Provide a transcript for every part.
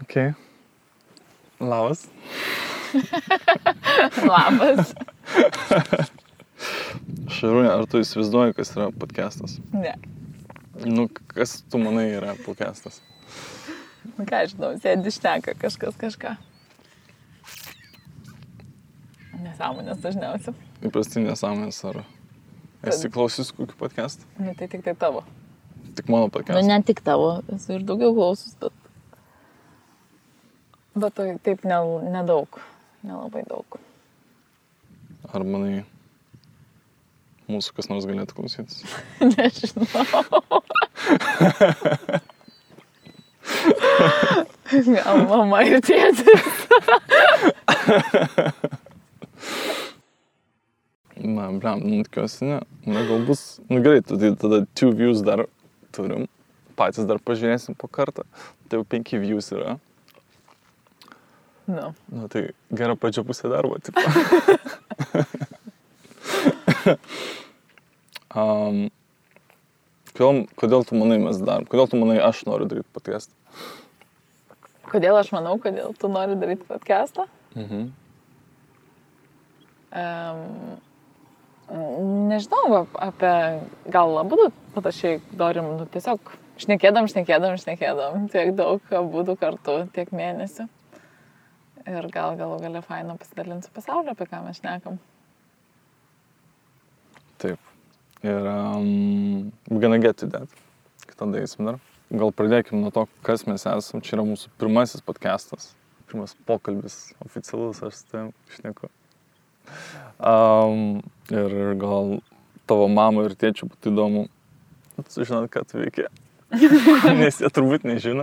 Okay. Labas. Labas. Šarūnė, ar tu įsivaizduoji, kas yra podcastas? Ne. Nu, kas tu manai yra podcastas? Ką žinau, sėdi šneka kažkas kažką. Nesąmonės dažniausiai. Įprastai nesąmonės, ar esi klausis kokį podcastą? Ne, tai tik tai tavo. Tik mano podcastą. Nu, ne tik tavo, esu ir daugiau klausus, bet tai taip nedaug, nelabai daug. Ar manai, mūsų kas nors galėtų klausytis? Nežinau. Gal mama ir tėtis. Na, blem, tikiuosi, ne. Na, gal bus, gerai, tai tada 2 views dar turim. Patys dar pažiūrėsim po kartą. Tai jau 5 views yra. Nu. Na, tai gera pačia pusė darbo, tipo. Kodėl tu manai mes darom? Kodėl tu manai aš noriu daryti podcastą? Kodėl aš manau, kodėl tu nori daryti podcastą? Nežinau, apie gal abudu panašiai norim, tiesiog šnekėdam, tiek daug abudu kartu, tiek mėnesių. Ir gal galų gale faina pasidalinti su pasauliu, apie ką mes šnekam. Taip. Ir gonna get to that. Kitą darysim dar. Gal pradėkim nuo to, kas mes esam. Čia yra mūsų pirmasis podcastas. Pirmas pokalbis oficialus, aš su tavim šneku. Ir gal tavo mamai ir tėčiui būtų įdomu sužinoti, ką tu veiki. Nes jie turbūt nežino.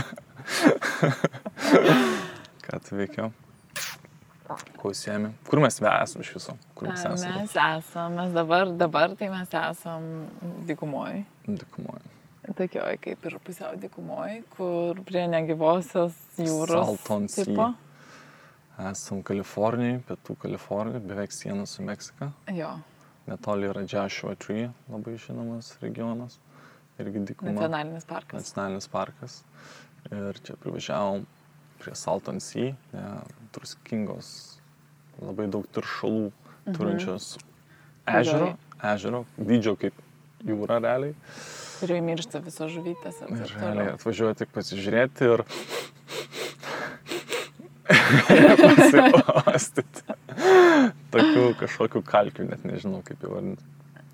Ką tu veikiau? Ko užsiemi? Kur mes esam iš viso? Kur mes esam? Mes dabar tai mes esam dykumoj. Tokioj kaip ir pusiau dykumoj, kur prie negyvosios jūros. Salton Sea. Esam Kalifornijai, pietų Kalifornijai, beveik siena su Meksika. Jo. Netoli yra Joshua Tree, labai žinomas regionas. Irgi dykuma. Nacionalinis parkas. Ir čia privažiavom prie Salton Sea, druskingos, labai daug teršalų turinčios ežero, dydžio kaip jūra realiai. Kurioje miršta visos žuvytės. Ir realiai atvažiuoju tik pasižiūrėti ir pasipostyti. Tokių kažkokių kalkių, net nežinau kaip įvardinti.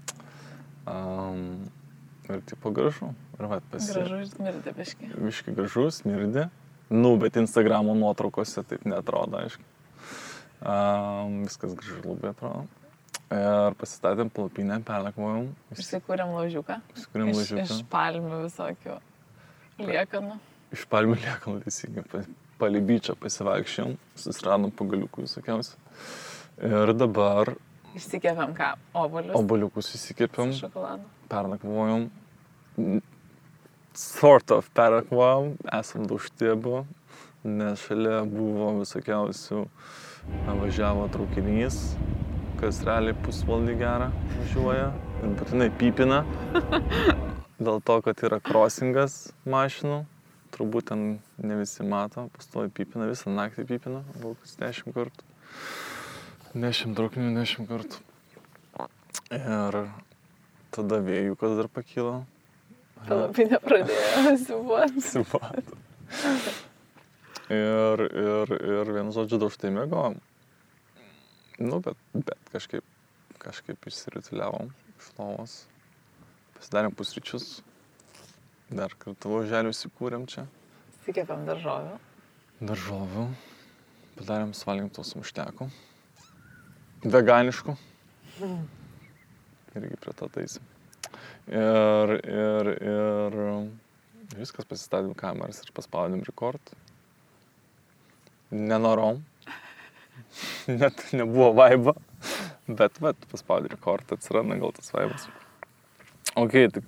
Ir tipo gražu. Gražu ir smirdė biški. Biški gražu, smirdė. Nu, bet Instagramo nuotraukose taip neatrodo, aišku. Viskas gražu labai atrodo. Ir pasistatėm palapinę, perlakvojom. Išsikūrėm laužiuką. Iš palmių visokių liekanų. Iš palmių liekanų, teisingai. Palei byčą pasivaikščiom, susiradom pagaliukų visokiausių. Ir dabar... Išsikėpėm ką? Obuolius? Obuoliukus išsikėpėm. Su šokoladu. Pernakvojom. Sort of pernakvojom. Esam daužti buvo. Nes šalia buvo visokiausių važiavo traukinys, kas realiai pusvalandį gerą važiuoja. Ir būtinai pypina. Dėl to, kad yra crossingas mašinų. Turbūt ten ne visi mato, pastovi pypina, visą naktį pypina, gal 10 kartų. 10 traukinių, 10 kartų. Ir tada vėjukas dar pakilo. Palapinė pradėjo siubuoti. Ir vienu žodžiu daužtai mėgojom. Nu, bet kažkaip išsirituliavom iš lovos. Pasidarėm pusryčius. Dar kartu oželių įsikūrėm čia. Įsikėpėm daržovių. Padarėm svalgytos muštekų. Veganiškų. Irgi prie to taisim. Ir viskas, pasistatėm kameras ir paspaudėm record. Nenorom. Net nebuvo vaibo. Bet paspaudė record, atsiranda gal tas vaibas. Ok, tai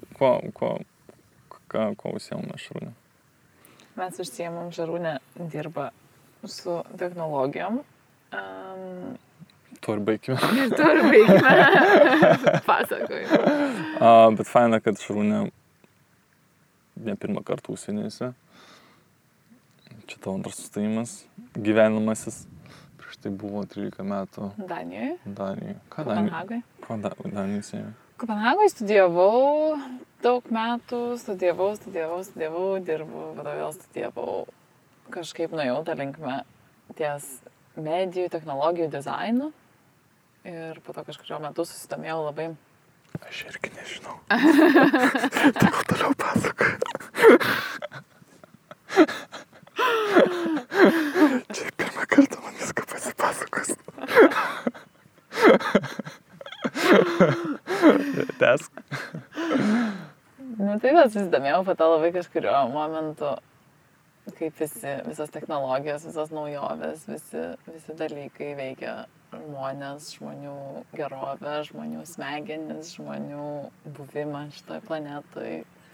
Ko užsiemame Šarūnė? Mes užsiemam, Šarūnė dirba su technologijom. To ir baigime. Pasakojimą. Bet faina, kad Šarūnė ne pirmą kartą užsienėse. Čia tavo antras sustojimas, gyvenamasis. Prieš tai buvo 13 metų. Danijoje. Ką Kopenhagoje. Danijoje? Kopenhagoje studijavau daug metų, studijavau, dirbau, vėl studijavau. Kažkaip nuėjau tą linkmę ties medijų, technologijų dizainu. Ir po to kažkurio metu susidomėjau labai. Aš irgi nežinau. Tai toliau pasakoju. Čia pirmą kartą man viską pasipasakos. Tęsk. Tai vėl susidomėjau po to labai kažkurio momentu, kaip visos technologijos, visos naujovės, visi dalykai veikia žmonės, žmonių gerovę, žmonių smegenis, žmonių buvimą šitoj planetoj.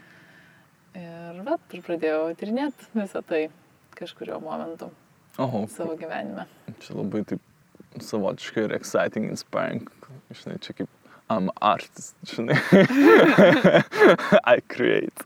Ir pradėjau tyrinėti visą tai kažkurio momentu savo gyvenime. Čia labai taip savotiškai ir exciting, inspiring. Žinai, čia kaip I'm artist, žinai. I create.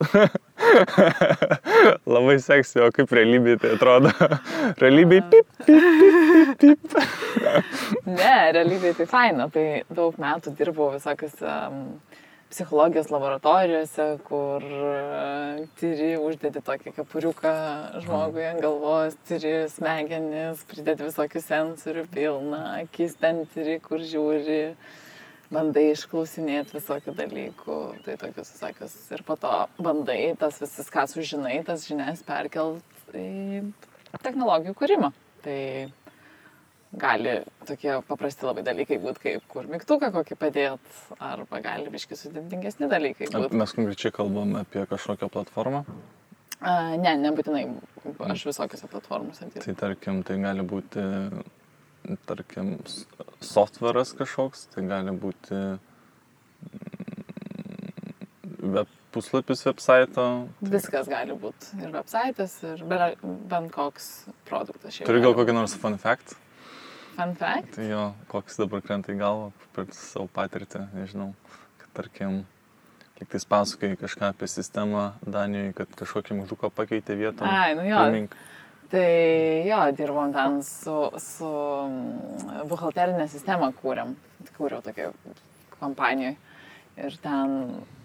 Labai seksy, o kaip realybėje tai atrodo. Realybėje pip. Ne, realybėje tai faina. Tai daug metų dirbau visokiuose psichologijos laboratorijose, kur tyri, uždedi tokį kepuriuką žmogui ant galvos, tyri smegenis, pridedi visokių sensorių pilną, akis ten tyri, kur žiūri, bandai išklausinėti visokių dalykų, tai tokius visokius. Ir po to bandai tas visas, ką sužinai, tas žinias perkelt į technologijų kūrimą. Tai gali tokie paprasti labai dalykai būti, kaip kur mygtuką kokį padėt, arba gali biškai sudėtingesni dalykai būti. Mes konkrečiai kalbam apie kažkokią platformą? Ne, nebūtinai. Aš visokiose platformose dirbu. Tai tarkim, tai gali būti, softveras kažkoks, tai gali būti web puslapis websaito. Viskas gali būti. Ir websaitas, ir bent koks produktas. Turi gal kokį nors fun fact? Fun fact? Tai jo, koks dabar krenta į galvą per savo patirtį, nežinau, kad tarkim, kiek tai pasakai kažką apie sistemą Danijoje, kad kažkokį mygtuką pakeitė vietą. Ai, nu jo. Tai jo, dirbom ten su buhalterinę sistemą kūriau tokią kompanijoje. Ir ten,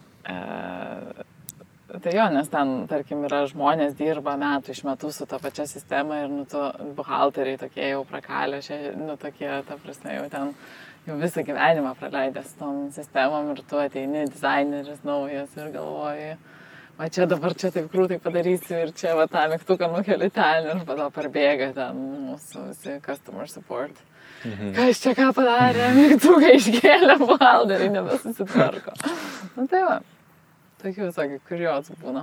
tai jo, nes ten, tarkim, yra žmonės dirba metų iš metų su ta pačia sistema ir, buhalteriai tokie jau prakalė, tokie, ta prasme, jau ten jau visą gyvenimą praleidęs tom sistemom ir tu ateini dizaineris naujas ir galvoji, o čia dabar čia taip krūtai padarysiu ir čia va tą mygtuką nukeli ten ir po to parbėga ten mūsų visi customer support. Kas čia ką padarė, mygtuką iškėlė, buhalteriai nebesusitvarko. Tai va. Tokių visokių kuriozų būna.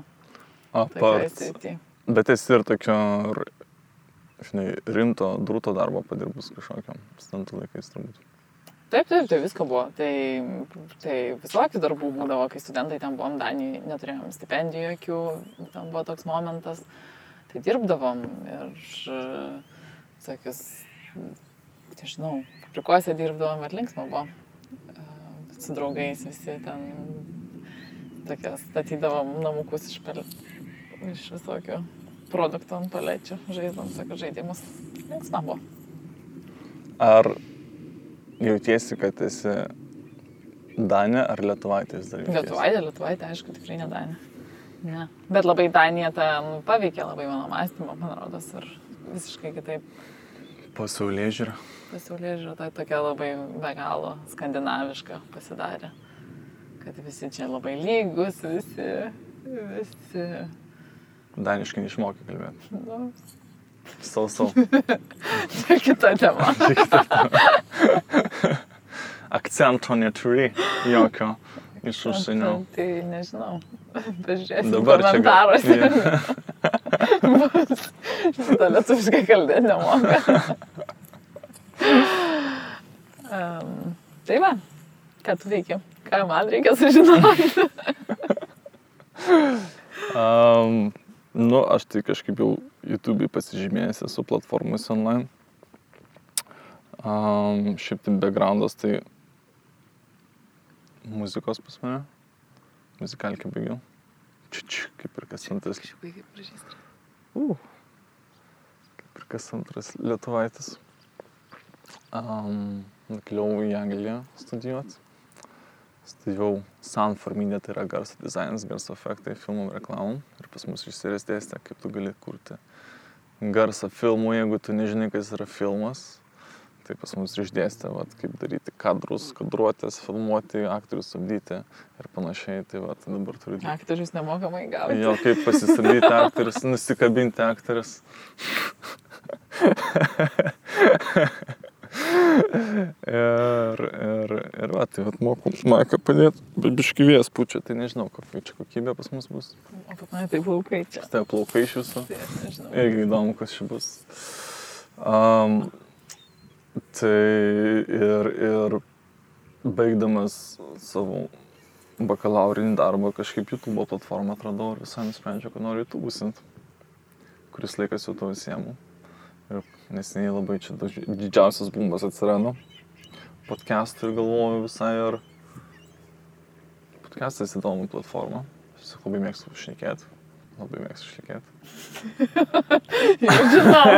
Bet esi ir tokio, žinai, rimto, drūto darbo padirbus kažkokiam studentų laikais turbūt. Taip, visko buvo. Tai visokių darbų būdavo, kai studentai ten buvom Danijoje, neturėjom stipendijų jokių, ten buvo toks momentas. Tai dirbdavom ir visokius, nežinau, fabrikuose dirbdavom ir linksma buvo. Su draugais visi ten tokias statydavom namukus iš visokių produktų ant palečių, žaisdavom visokius žaidimus. Linksma buvo. Ar jautiesi, kad esi Danė ar Lietuvaitės dar jautiesi? Lietuvaitė, aišku, tikrai ne Danė. Ne. Bet labai Danija ten paveikė labai mano mąstymą, man rodos, ir visiškai kitaip. Pasaulėžiūra. Pasaulėžiūra, tai tokia labai be galo skandinaviška pasidarė. Kad visi čia labai lygus, visi... Daniškai neišmokė kalbėti. Nu. Sau. Čia kita tema. Akcento neturi jokio iš užsienio. Tai nežinau. Pažiūrėsim dabar komentaruose. Šitą lietuviškai kalbėti nemoka. Tai va, ką tu veiki? Ką man reikia sužinoti? Aš tai kažkaip jau YouTube'ai pasižymėjęs esu platformose online. Šiaip tai backgroundas tai muzikos pas mane. Muzikalkę baigiau. Kaip ir kas antas. Kažkaip baigiai pražįsti. kas antras lietuvaitis. Nukeliau į Angliją studijuoti. Studijavau Sound for Media, tai yra garso dizainas, garso efektai, filmų reklamų. Ir pas mus išsirėstėstė, kaip tu gali kurti garsą filmų, jeigu tu nežinai, kas yra filmas. Tai pas mus išdėstė, kaip daryti kadrus, kadruotės, filmuoti, aktorius subdyti ir panašiai. Tai dabar turiu... Aktorius nemokamai gauti. Jo, kaip pasistabdyti aktorius, nusikabinti aktorius. Tai moku Maiką padėti, bet biškį vėjas pučia, tai nežinau, kokia čia kokybė pas mus bus. O pat man tai plaukai čia. Tai plaukai iš jūsų. Tai aš nežinau. Irgi įdomu, kas čia bus. Tai ir baigdamas savo bakalaurinį darbą kažkaip YouTube platformą atradau ir visai nusprendžiau, kad noriu YouTube užsiimti. Kuris laikas jau to visiemu. Ir neseniai labai čia didžiausias bumbas atsirado. Podcastų ir galvoju visai ir podcastas įdomu platforma. Aš labai mėgstu šnekėti. Jau žinau.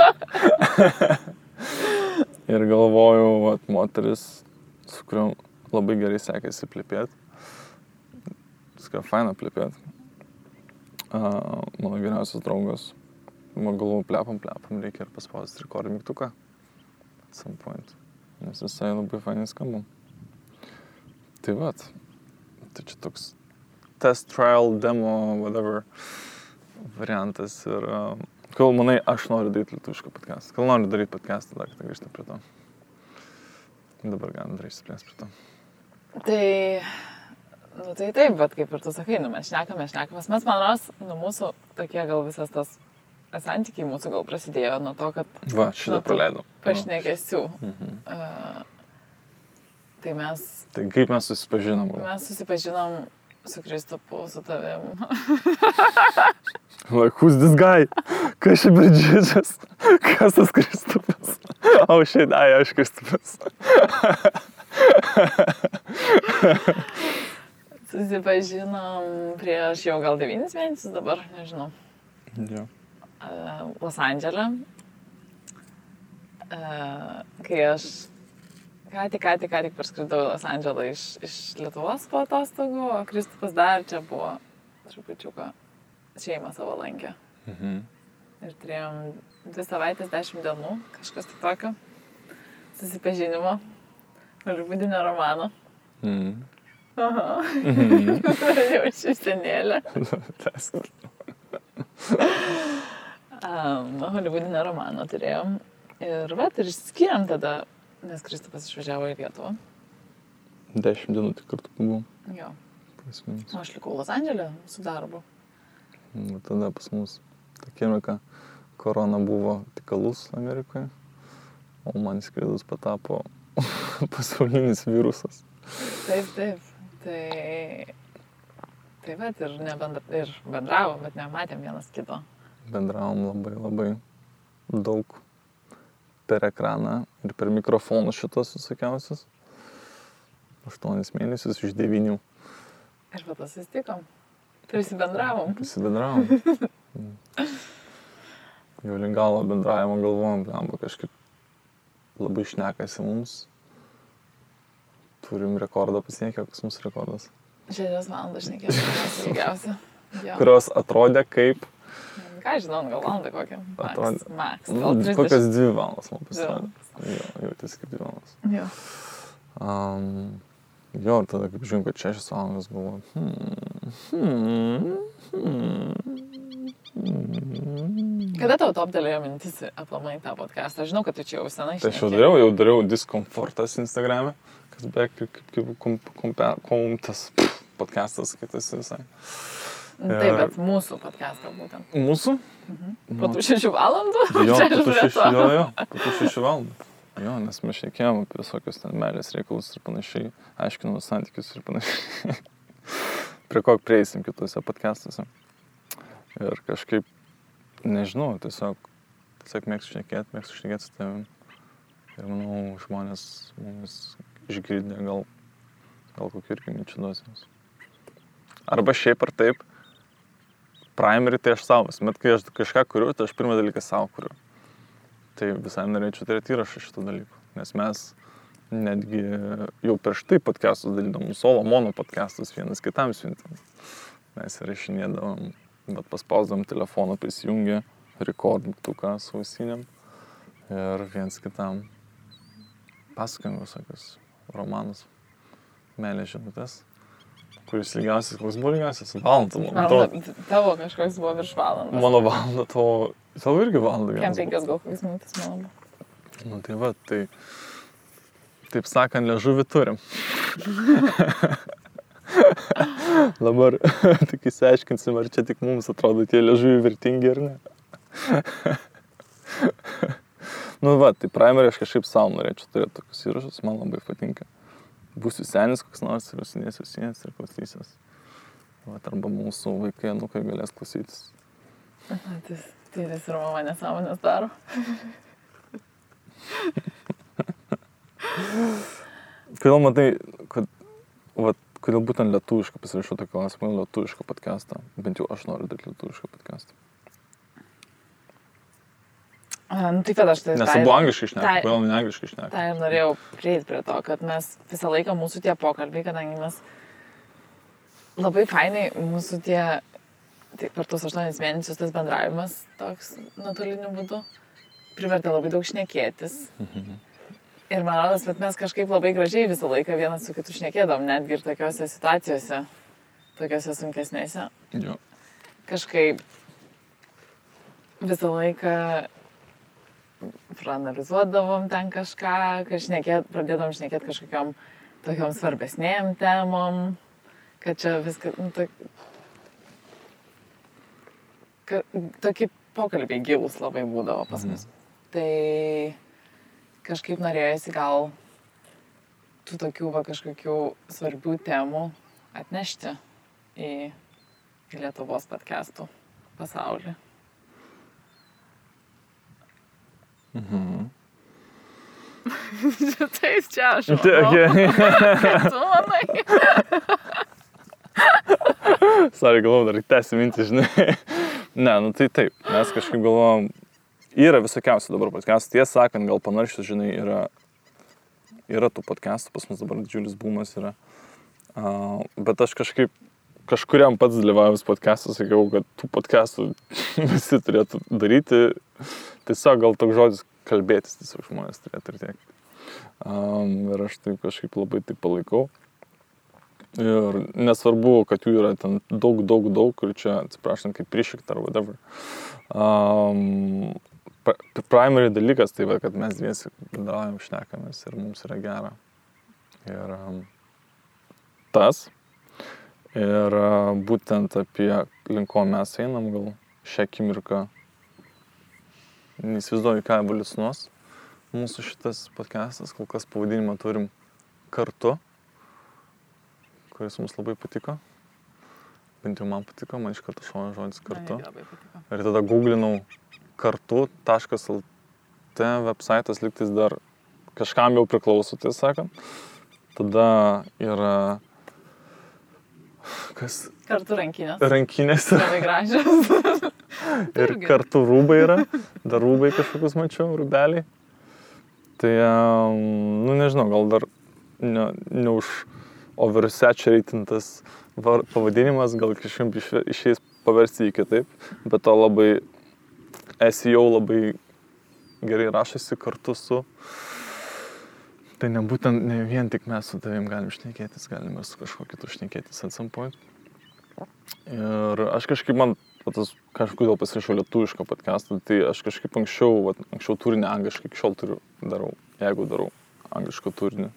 Ir galvoju, moteris, su kuriuo labai gerai sekėsi plepėti. Viską faina plepėti. Mano geriausias draugas. Man galvoju, plepam, reikia ir paspausti record mygtuką. At some point. Nes visai labai fainai skambam. Tai tai čia toks test trial, demo, whatever variantas. Ir kol manai, aš noriu daryti lietuvišką podcastą. Kol noriu daryti podcastą, dar kartą grįžti prie to. Dabar galim dar išspręsti prie to. Tai taip, bet kaip ir tu sakai, mes šnekamas. Mes, man ros, mūsų tokie gal visas tas santykiai mūsų gal prasidėjo nuo to, kad... Šitą praleidau. Pašnekesių. Tai kaip mes susipažinom? Mes susipažinom su Kristupu, su tavim. Like, who's this guy? Kas čia Bridžičias? Kas tas Kristupas? Aš Kristupas. Susipažinom prieš jau gal 9 mėnesius dabar, nežinau. Jo. Los Andžele, kai aš ką tik parskridau į Los Andželą iš Lietuvos po atostogų, o Kristupas dar čia buvo trupučiuką šeimą savo lankė. Ir turėjom 2 savaitės, 10 dienų, kažkas tik tokio susipažinimo, holivudinio romano. Aha. Jau šystenėlė. Holivudinio romano turėjom. Ir išskyrėm tada, nes Kristupas išvažiavo į Lietuvą. 10 dienų tik kartu buvom. Jo. O aš likau Los Andžele su darbu. Tada pas mus ta akimirka korona buvo tik alus Amerikoje, o man skridus patapo pasaulinis virusas. Taip. Ir bendravom, bet nematėm vienas kito. Bendravom labai daug per ekraną ir per mikrofonus šitos visokiausius. 8 mėnesius iš 9. Ir po to susitikom. Prisibendravom. Jau link galo bendravimo galvojom, kažkaip labai šnekasi mums. Turim rekordą pasiekę, koks mūsų rekordas. 6 valandas šnekėsim, ilgiausia. Kurios atrodė kaip... Ką žinau, gal valandą kokią? Max. Kokias 2 valandas man pasirodė. Jau tiesiog kaip 2 valandas. Jo. Ir tada, kaip žiūrėjom, kad 6 valandas buvo. Kada tau toptelėjo mintis aplamai tą podcastą? Aš žinau, kad tu čia jau senai šnekėjai. Tai aš jau dariau diskomfortas Instagrame, kas beveik kaip tas podcastas skaitas visai. Taip, bet mūsų podcastą būtent. Mūsų? Po tų 6 valandų? Jo, po tų 6 valandų. Jo, nes mes šnekėjom apie visokius ten meilės reikalus ir panašiai, aiškinom santykius ir panašiai. Prie ko prieisim kituose podcastuose. Ir kažkaip, nežinau, tiesiog mėgstu šnekėti su tavim. Ir manau, žmonės mumis išgirdė gal kokių irgi minčių duosimus. Arba šiaip ar taip, primary tai aš savas, bet kai aš kažką kuriu, tai aš pirmą dalyką savo kuriu. Tai visai norėčiau turėti įrašą šitų dalykų, nes mes netgi jau prieš tai podcastus dalydavom, solo mono podcastus vienas kitam siuntėm. Mes įrašinėdavom, bet paspausdavom telefoną, prisijungė, rekordmygtuką su ausinėm ir viens kitam pasakojom visokius romanus, meilės žinutės. Kuris ilgiausias, koks buvo ilgiausias? Valandą, man atrodo. Tavo kažkoks buvo virš valandos. Mano valanda, tavo irgi valanda vienas. Kem 5 gal kokias minutės mano buvo. Nu tai va, tai taip sakant, liežuvį turim. Dabar tik įsiaiškinsim, ar čia tik mums atrodo tie liežuviai vertingi ar ne. Nu va, tai primary aš kažkaip savo norėčiau turėti tokius įrašus, man labai patinka. Būsiu senis koks nors ir užsinėsiu ir klausysiuos. Vat, arba mūsų vaikai, anukai galės klausytis. Tai vis ir mama nesąmonės daro. Kodėl matai, kodėl būtent lietuvišką pasirašau tokį klausimą, lietuvišką podcastą? Bent jau aš noriu daryti lietuvišką podcastą. Nu, tai kad aš tai... Nes abu angliškai šneka, kodėl ne angliškai šneka? Tai ir norėjau prieiti prie to, kad mes visą laiką mūsų tie pokalbiai, kadangi mes labai fainai mūsų tie per tuos 8 mėnesius tas bendravimas toks nuotoliniu būdu privertė labai daug šnekėtis. Ir man rodos, bet mes kažkaip labai gražiai visą laiką vienas su kitu šnekėdom, netgi ir tokiose situacijose, tokiose sunkesnėse. Jo. Kažkaip visą laiką praanalizuodavom ten kažką, pradėdom šnekėti kažkokiom tokiom svarbesnėm temom, kad čia viską, tokie pokalbiai gilūs labai būdavo pas mus. Tai kažkaip norėjosi gal tų tokių kažkokių svarbių temų atnešti į Lietuvos podcastų pasaulį. Taip, čia aš manau. Kaip tu manai? Sorry, galvoju, dar tęsi mintį, žinai. Ne, nu tai taip, mes kažkaip galvojom, yra visokiausių dabar podcastų, tiesą sakant, gal panaršius, žinai, yra tų podcastų, pas mus dabar didžiulis boomas yra. Bet aš kažkuriam pats dalyvavęs podcastų sakiau, kad tų podcastų visi turėtų daryti. Tiesiog gal toks žodis kalbėtis, tiesiog žmonės turėtų ir tiek. Ir aš taip kažkaip labai taip palaikau. Ir nesvarbu, kad jų yra ten daug, ir čia, atsiprašant, kaip prišikta ar whatever. Primary dalykas tai, kad mes dviesi bendraujam, šnekamės ir mums yra gera. Ir tas. Ir būtent apie linko mes einam, gal šią akimirką neįsivaizduoju, ką evoliucionuos mūsų šitas podcastas, kol kas pavadinimą turim Kartu, kuris mums labai patiko. Bent jau man patiko, man iš karto šauna žodis Kartu. Ir tada googlinau kartu.lt websaitas lygtais dar kažkam jau priklauso, tiesą sakant. Tada yra kas? Kartu rankinės. Rankinės. Labai gražios. Ir kartu rūbai yra. Dar rūbai kažkokius mačiau, rūbeliai. Tai, nežinau, gal dar neuž oversaturatintas pavadinimas, gal kažkaip išeis paversti į kitaip. Bet to labai SEO labai gerai rašosi kartu su. Tai ne vien tik mes su tavim galim šnekėtis, galim ir su kažkuo kitu šnekėtis at some point. Ir aš kažkaip kažkodėl pasirašiau lietuvišką podcastą, tai aš kažkaip anksčiau turinį angliškai, iki šiol darau anglišką turinį.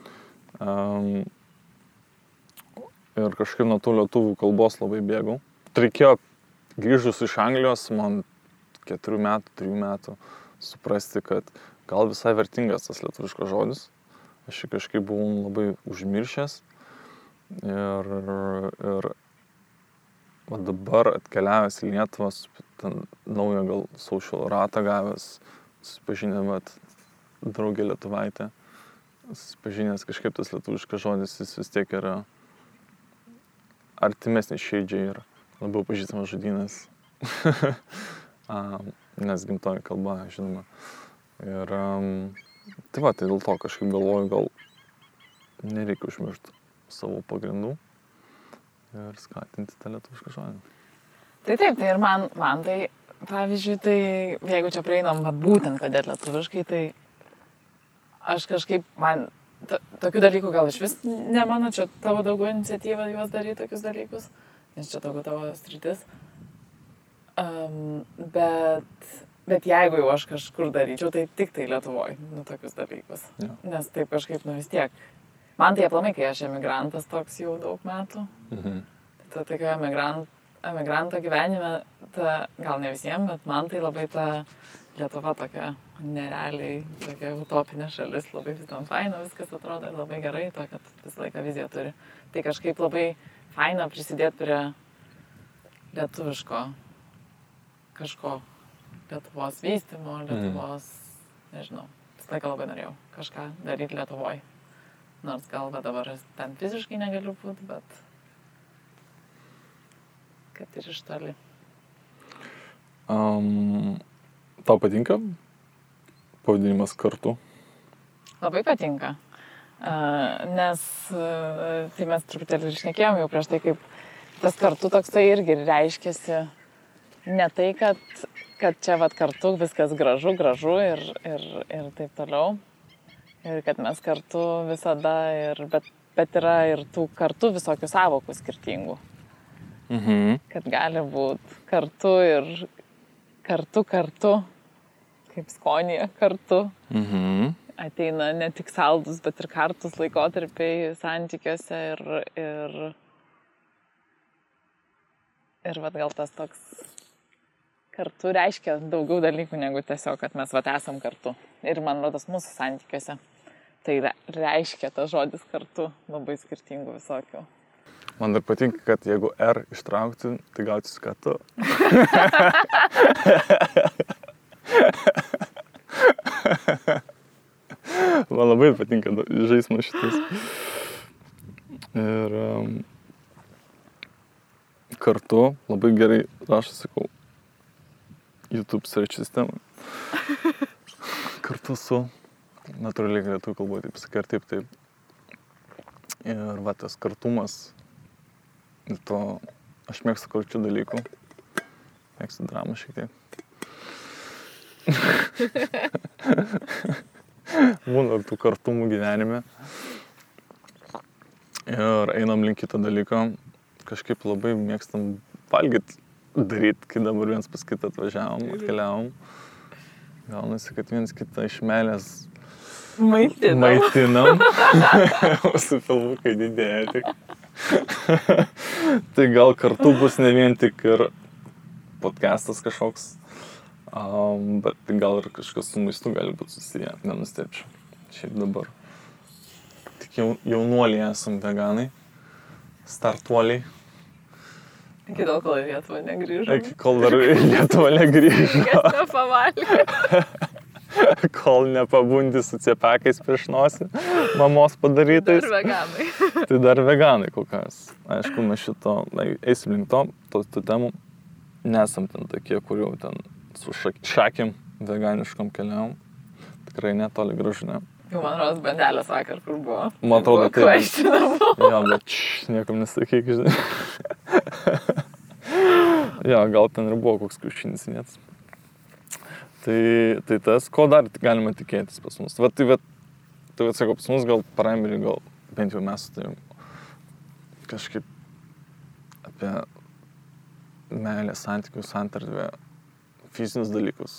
Ir kažkaip nuo tų lietuvių kalbos labai bėgau. Reikėjo grįžus iš Anglijos, man 4 metų, 3 metų suprasti, kad gal visai vertingas tas lietuviškas žodis. Aš jį kažkaip buvau labai užmiršęs ir o dabar atkeliavęs į Lietuvą, naują gal social ratą gavęs, susipažinę draugę lietuvaitę, susipažinęs kažkaip tas lietuviškas žodis, jis vis tiek yra artimesnis širdžiai ir labiau pažįstamas žodynas. Nes gimtoji kalba, žinoma, Ir tai va, tai dėl to kažkaip galvoju, gal nereikia užmiršti savo pagrindų ir skatinti tą lietuvišką žodį. Tai taip, tai ir man tai, pavyzdžiui, tai jeigu čia prieinam, va, būtent kodėl lietuviškai, tai aš kažkaip, man tokių dalykų gal iš vis nemano, čia tavo daugiau iniciatyva juos daryti tokius dalykus, nes čia daugiau tavo sritis. Bet jeigu jau aš kažkur daryčiau, tai tik tai Lietuvoje, tokius dalykus. Ja. Nes taip kažkaip, vis tiek. Man tai aplamai, kai aš emigrantas toks jau daug metų, tai tokio emigranto gyvenime, gal ne visiems, bet man tai labai ta Lietuva tokia nerealiai, tokia utopinė šalis, labai vis tam faina, viskas atrodo labai gerai, to, kad visą laiką viziją turi. Tai kažkaip labai faina prisidėti prie lietuviško kažko, Lietuvos vystymo, Lietuvos, nežinau, visą laiką labai norėjau kažką daryti Lietuvoje. Nors gal dabar ten fiziškai negaliu būti, bet kad ir iš toli. Tau patinka pavadinimas Kartu? Labai patinka, nes tai mes truputėlį ir šnekėjom jau prieš tai, kaip tas Kartu toksai irgi reiškiasi ne tai, kad čia vat kartu viskas gražu ir taip toliau. Ir kad mes kartu visada, bet yra ir tų kartu visokių sąvokų skirtingų. Kad gali būti kartu ir kartu, kaip skonija kartu. Ateina ne tik saldus, bet ir kartus laikotarpiai santykiuose ir vat gal tas toks kartu reiškia daugiau dalykų negu tiesiog, kad mes vat esam kartu. Ir man rodos mūsų santykiuose. Tai reiškia tas žodis kartu labai skirtingų visokių. Man dar patinka, kad jeigu R ištraukti, tai gautis kartu. Man labai patinka žaismas šitas. Ir kartu labai gerai rašo, sakau, YouTube search sistemą. Kartu su natūraliai lietuvių kalboje, taip sakai, ir taip. Ir va, tas kartumas, ir to, aš mėgstu karčių dalykų, mėgstu dramą šiek tiek. Būna tų kartumų gyvenime. Ir einam link kito dalyko, kažkaip labai mėgstam valgyti, daryti, kai dabar viens pas kitą atvažiavom, atkeliavom. Gaunasi, kad viens kitą iš meilės maitinam. Mūsų filmukai didėja tik. Tai gal kartu bus ne vien tik ir podcastas kažkoks, bet gal ir kažkas su maistu gali būti susiję, nenustepčiau. Šiaip dabar. Tik jaunuoliai esam veganai, startuoliai. Iki tol, kol į Lietuvą negrįžom. Iki kol dar į Lietuvą negrįžom. Kas nepavalgė. Kol nepabundi su ciepekais prieš nosį, mamos padarytais. Dar veganai. Tai dar veganai kol kas. Aišku, mes šito, eisim link tų temų. Nesam ten tokie, kur jau ten su šakim veganiškom keliavom. Tikrai netoli gražu, ne. Jau man rodos bandelės vakar, kur buvo. Man atrodo, tai. Kvaištinamų. Jo, bet niekam nesakyk, žinai. Jo, gal ten ir buvo koks kiaušinis net. Tai tas, ko dar galima tikėtis pas mus. Tai sakau, pas mus gal paramerį, gal bent jau mes tai kažkaip apie meilę, santykių, santardvę, fizinius dalykus.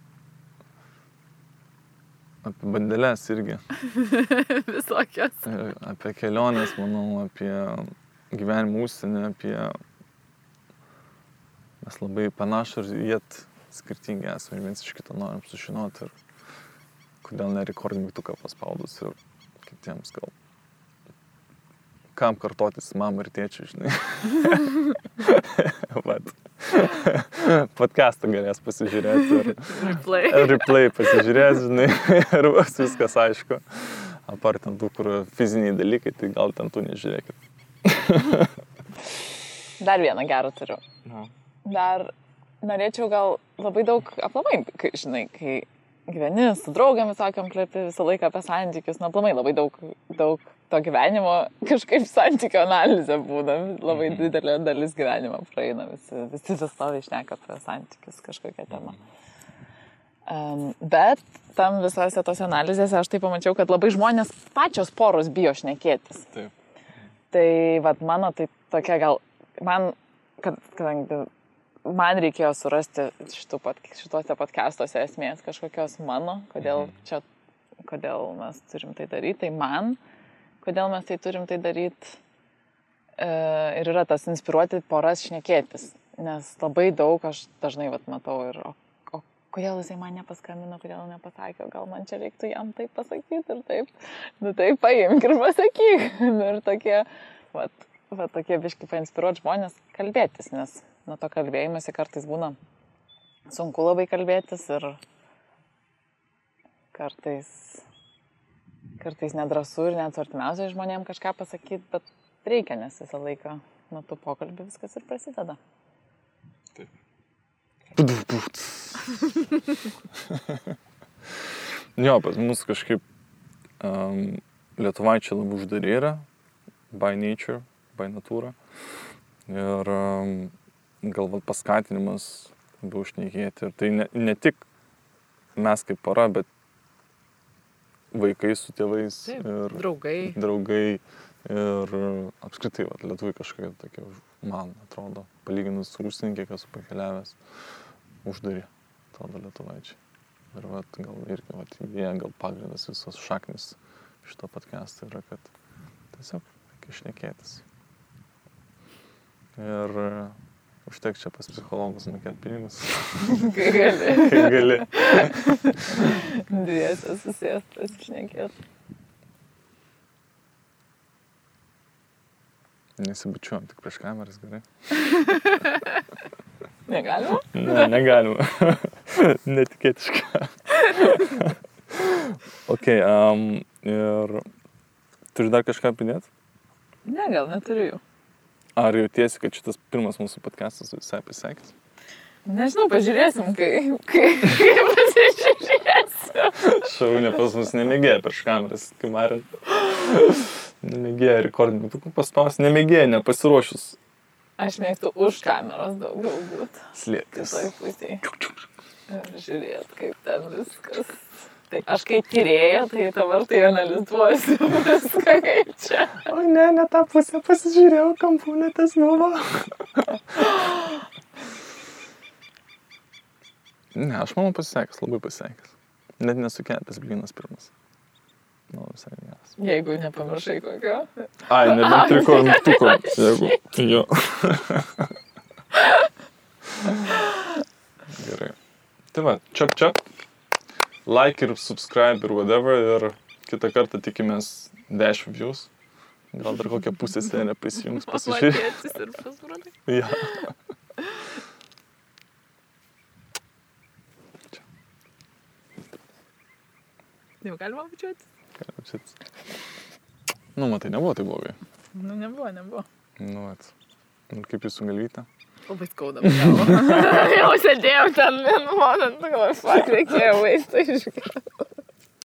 Apie bandeles irgi. Visokios. Apie keliones, manau, apie gyvenimą užsienį, apie... Mes labai panašų ir jėt skirtingi esame, viens iš kito norim sužinoti ir kodėl nerekordinį mygtuką paspaudus ir kitiems gal. Kam kartotis mamą ir tėčių, žinai. Podcastą galės pasižiūrėti ir replay pasižiūrės, žinai, ir viskas aišku. Apart ten tų, kur fiziniai dalykai, tai gal ten tų nežiūrėkit. Dar vieną gerą turiu. Dar norėčiau gal labai daug aplamai, žinai, kai gyveni, su draugėmis, sakom, plepi visą laiką apie santykius, na, aplamai labai daug to gyvenimo, kažkaip santykių analizė būna, labai didelė dalis gyvenimo praeina, visi stovi šneka apie santykius kažkokią temą. Bet tam visose tos analizėse aš tai pamačiau, kad labai žmonės pačios poros bijo šnekėtis. Taip. Tai vat mano tai tokia gal, kadangi man reikėjo surasti šituose podcastuose esmės kažkokios mano, kodėl mes turim tai daryti, kodėl mes tai turim tai daryti ir yra tas inspiruoti poras šnekėtis, nes labai daug aš dažnai matau ir o kodėl jisai man nepaskambino, kodėl nepasakė, gal man čia reiktų jam taip pasakyti ir taip, nu taip paimk ir pasakyk. Ir tokie, tokie biški painspiruoti žmonės kalbėtis, nes nuo to kalbėjimasi kartais būna sunku labai kalbėtis ir kartais nedrąsu ir net artimiausiai žmonėms kažką pasakyti, bet reikia, nes visą laiką nuo tų pokalbių viskas ir prasideda. Taip. Jo, pas mus kažkaip lietuvaičiai labai uždari yra, by nature, by natūra. Ir galbūt paskatinimas buvo šnekėti. Ir tai ne tik mes kaip pora, bet vaikai su tėvais. Taip, ir draugai. Ir apskritai, lietuviai kažkokie tokie, man atrodo, palyginus su užsienį, kiek esu pakeliavęs, uždari, atrodo, lietuvaičiai. Ir gal irgi, jie gal pagrindas visos šaknis šito podcast'o yra, kad tiesiog reikia šnekėtis. Ir užtek čia pas psichologus mokėti pinigus. Kai gali. Dviese susėst pasišnekėti. Nesibučiuojam tik prieš kameras, gerai? Negalima? Ne, negalima. Netikėtiška. Ok, ir turi dar kažką pridėti? Ne, gal neturiu jų. Ar jautiesi, kad šitas pirmas mūsų podcastas visai pasisekęs? Nežinau, pažiūrėsim, kai pasižiūrėsiu. Šaunė pas mus nemėgėja prieš kameras, kai Marė. Nemėgėja rekordinį. Tu paspaus, nemėgėja, nepasiruošus. Aš mėgstu už kameros daugiau būt. Slėptis. Kitoj pusėj. Ir žiūrėt, kaip ten viskas. Tai aš kaip tyrėja, tai dabar tai analizuosiu viską kaip čia. O ne tą pusę pasižiūrėjau, kampūnė tas buvo. Ne, aš manau pasisekęs, labai pasisekęs. Net nesukėpęs blynas pirmas. Nu, visai geras. Jeigu nepamiršai kokio. Ai, nebent triko mygtuko. Jeigu, jo. Gerai. Tai va, čap. Like ir subscribe ir whatever. Ir kitą kartą tikimės 10 views. Gal dar kokią pusę seriją prisijungs pasižiūrėti. Pamatėtis ir paspratai. Ja. Jau galima bučiuoti? Galima bučiuoti. Nu, matai, nebuvo tai blogai. Nu, nebuvo. Nu, ir kaip jūsų galvytė? Labai skauda. Jau sėdėjau ten vienu momentu, galvoju, reikėjo vaistą išgert.